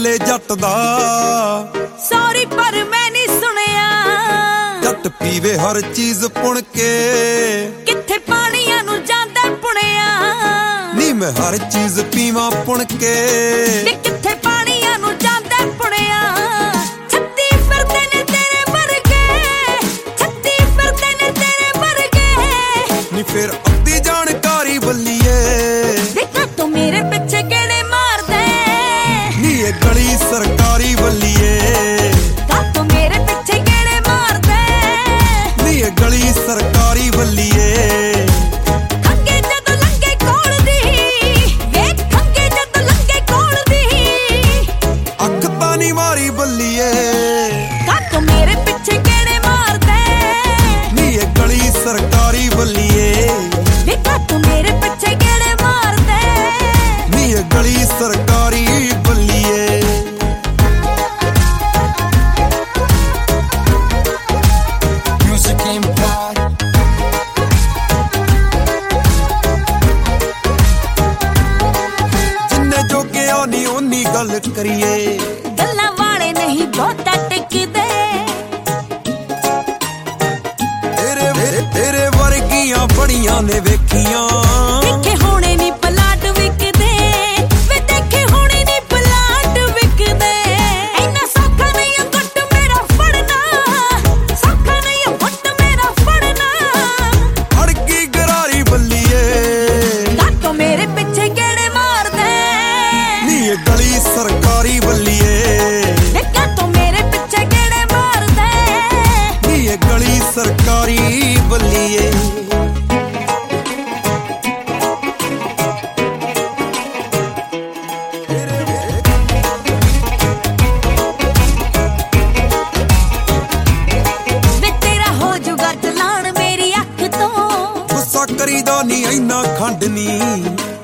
ਬੋਲੇ ਜੱਟ ਦਾ ਸੌਰੀ ਪਰ ਮੈਂ ਨਹੀਂ ਸੁਣਿਆ। ਜੱਟ ਪੀਵੇ ਹਰ ਚੀਜ਼ ਪੁਣ ਕੇ, ਕਿੱਥੇ ਪਾਣੀਆਂ ਨੂੰ ਜਾਂਦਾ ਪੁਣਿਆ। ਨੀ ਮੈਂ ਹਰ ਚੀਜ਼ ਪੀਵਾਂ ਪੁਣ ਕੇ, ਕਿੱਥੇ ਪਾਣੀਆਂ ਨੂੰ ਜਾਂਦਾ ਪੁਣਿਆ। ਛੱਤੀ ਫਿਰਦੇ ਨੇ ਤੇਰੇ ਵਰਗੇ, ਛੱਤੀ ਫਿਰਦੇ ਨੇ ਤੇਰੇ ਵਰਗੇ। ਨੀ ਫਿਰ ਅੱਧੀ ਜਾਣਕਾਰੀ ਬੱਲੀਏ, ਦੇਖਾਂ ਤੂੰ ਮੇਰੇ ਪਿੱਛੇ ਕਿਹੜੇ ਮਾਰਦੇ। ਨੀ ਇਹ ਗਲੀ ਸਰਕਾਰੀ ਬੱਲੀਏ, ਤੂੰ ਮੇਰੇ ਪਿੱਛੇ ਕਿਹੜੇ ਮਾਰਦੇ। ਨੀ ਇਹ ਗਲੀ ਸਰਕਾਰੀ ਬੱਲੀਏ। ਖੰਗੇ ਜਦੋਂ ਲੰਗੇ ਕੋਲ ਦੀ, ਵੇਖ ਖੰਗੇ ਜਦੋਂ ਲੰਗੇ ਕੋਲ ਦੀ। ਅੱਖ ਤਾਂ ਨੀ ਮਾਰੀ ਬੱਲੀਏ, ਤੂੰ ਮੇਰੇ ਪਿੱਛੇ ਕਿਹੜੇ ਮਾਰਦੇ। ਨੀ ਇਹ ਗਲੀ ਸਰਕਾਰੀ ਬੱਲੀਏ, ਵੇਖਾਂ ਤੂੰ ਮੇਰੇ ਪਿੱਛੇ ਕਿਹੜੇ ਮਾਰਦੇ। ਨੀ ਇਹ ਗਲੀ ਸਰਕਾਰੀ ਬੱਲੀਏ। ਜਿੰਨੇ ਜੋਗਿਆ ਨੀ ਓਨੀ ਗੱਲ ਕਰੀਏ, ਗੱਲਾਂ ਵਾਲੇ ਨਹੀਂ ਬਹੁਤਾ ਟਿਕਦੇ। ਤੇਰੇ ਵਰਗੀਆਂ ਬੜੀਆਂ ਨੇ ਵੇਖੀਆਂ, ਦੇਖੇ ਹੋਣੇ ਨੀ ਪਲਾਟ ਵਿਕਦੇ। ਵੇ ਦੇਖੇ ਹੋਣੇ ਨੀ ਪਲਾਟ ਵਿਕਦੇ। ਇੰਨਾ ਸੌਖਾ ਨਹੀਂ ਗੁੱਟ ਮੇਰਾ ਫੜਨਾ, ਸੌਖਾ ਨਹੀਂ ਗੁੱਟ ਮੇਰਾ ਫੜਨਾ। ਅੜ ਗਈ ਗਰਾਰੀ ਬੱਲੀਏ, ਤੂੰ ਮੇਰੇ ਪਿੱਛੇ ਕਿਹੜੇ ਮਾਰਦੇ। ਨੀ ਇਹ ਗਲੀ ਸਰਕਾਰੀ ਬੱਲੀਏ, ਦੇਖਾਂ ਤੂੰ ਮੇਰੇ ਪਿੱਛੇ ਕਿਹੜੇ ਮਾਰਦੇ। ਨੀ ਇਹ ਗਲੀ ਸਰਕਾਰੀ ਬੱਲੀਏ। ਵੇ ਤੇਰਾ ਹੋ ਜੂਗਾ ਚਲਾਣ ਮੇਰੀ ਅੱਖ ਤੋਂ। ਗੁੱਸਾ ਕਰੀਦਾ ਨੀ ਇੰਨਾ ਖੰਡ ਨੀ,